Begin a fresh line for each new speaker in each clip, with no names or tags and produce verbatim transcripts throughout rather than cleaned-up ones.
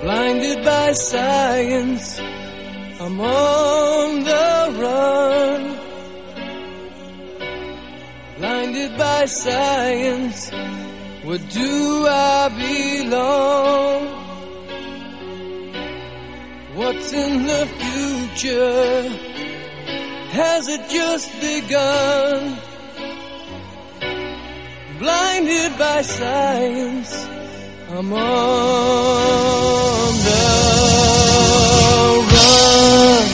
Blinded by science, I'm on the run. Blinded by science, where do I belong? What's in the future? Has it just begun? Blinded by science, I'm on the run.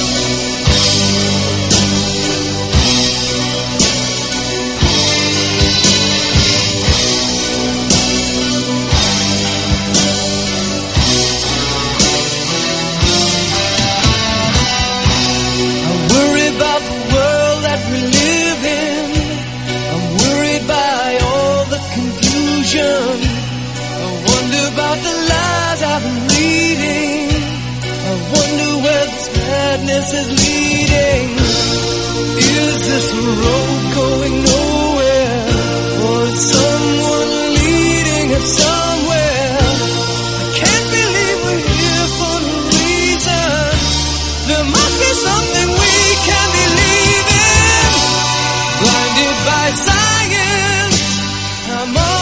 I worry about the world that we live in. I'm worried by all the confusion. About the lies I've been reading, I wonder where this madness is leading. Is this a road going nowhere, or is someone leading us somewhere? I can't believe we're here for no reason. There must be something we can believe in. Blinded by science, I'm on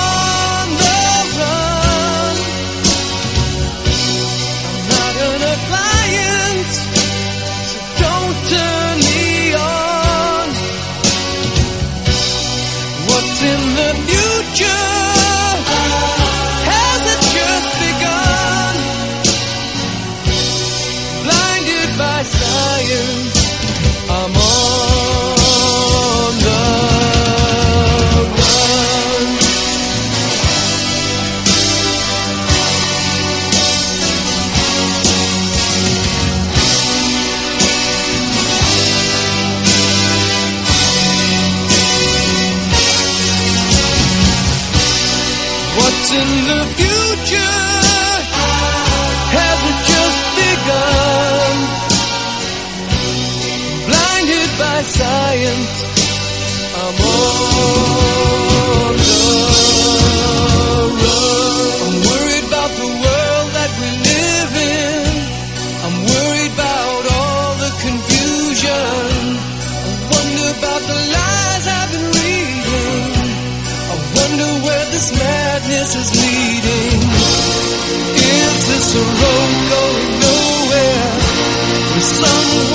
in the future. Has it just begun? Blinded by science, I'm on the run. What's in the future? Has it just begun? Blinded by science, I'm on the run. I'm worried about the world that we live in. I'm worried about all the confusion. I wonder about the lies I've been reading. I wonder where this madness is leading. Is this a road going nowhere? With someone